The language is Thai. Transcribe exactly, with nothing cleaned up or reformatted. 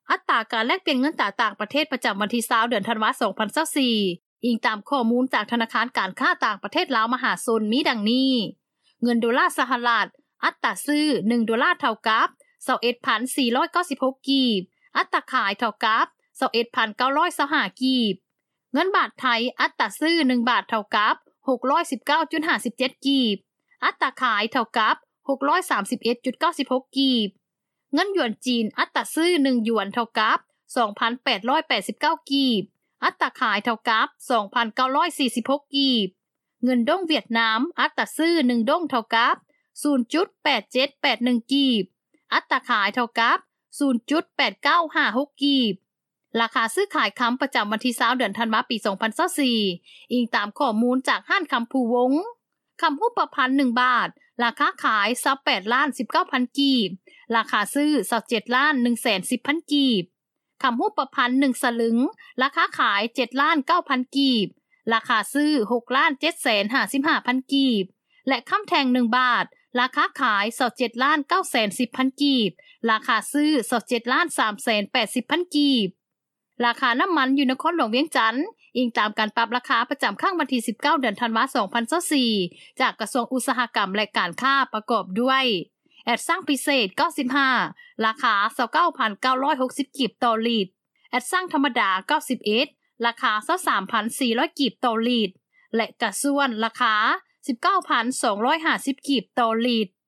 อัตราการแลกเปลี่ยนเงินตราต่างประเทศประจำวันที่ยี่สิบเดือนธันวาคมสองพันยี่สิบสี่อิงตามข้อมูลจากธนาคารการค้าต่างประเทศลาวมหาชนมีดังนี้เงินดอลลาร์สหรัฐอัตราซื้อหนึ่งดอลลาร์เท่ากับ ยี่สิบเอ็ดพันสี่ร้อยเก้าสิบหก กีบอัตราขายเท่ากับ ยี่สิบเอ็ดพันเก้าร้อยยี่สิบห้า กีบเงินบาทไทยอัตราซื้อหนึ่งบาทเท่ากับ หกร้อยสิบเก้าจุดห้าเจ็ด กีบอัตราขายเท่ากับ หกร้อยสามสิบเอ็ดจุดเก้าหก กีบเงินหยวนจีนอัตราซื้อหนึ่งหยวนเท่ากับ สองพันแปดร้อยแปดสิบเก้า กีบอัตราขายเท่ากับ สองพันเก้าร้อยสี่สิบหก กีบเงินด้งเวียดนามอัตราซื้อหนึ่งด้งเท่ากับ ศูนย์จุดแปดเจ็ดแปดหนึ่ง กีบอัตราขายเท่ากับ ศูนย์จุดแปดเก้าห้าหก กีบราคาซื้อขายคำประจำวันที่ยี่สิบเดือนธันวาคมปีสองพันยี่สิบสี่อิงตามข้อมูลจากห้างคำภูวงคำรูปพรรณหนึ่งบาทราคาขายยี่สิบแปดล้านสิบเก้าพัน กีบราคาซื้อยี่สิบเจ็ดล้านหนึ่งแสนสิบพัน กีบคำรูปพรรณหนึ่งสลึงราคาขายเจ็ดล้านเก้าพัน กีบราคาซื้อหกล้านเจ็ดแสนห้าสิบห้าพัน กีบและคำแทงหนึ่งบาทราคาขายยี่สิบเจ็ดล้านเก้าแสนสิบพัน กีบราคาซื้อยี่สิบเจ็ดล้านสามแสนแปดสิบพัน กีบราคาน้ำมันอยู่นครหลวงเวียงจันทน์อิงตามการปรับราคาประจำข้างวันที่สิบเก้าเดือนธันวาคมสองพันยี่สิบสี่จากกระทรวงอุตสาหกรรมและการค้าประกอบด้วยแอดสั่งพิเศษเก้าสิบห้าราคา ยี่สิบเก้าพันเก้าร้อยหกสิบ กีบต่อลิตรแอดสั่งธรรมดาเก้าสิบเอ็ดราคา ยี่สิบสามพันสี่ร้อย กีบต่อลิตรและกระส่วนราคา สิบเก้าพันสองร้อยห้าสิบ กีบต่อลิตร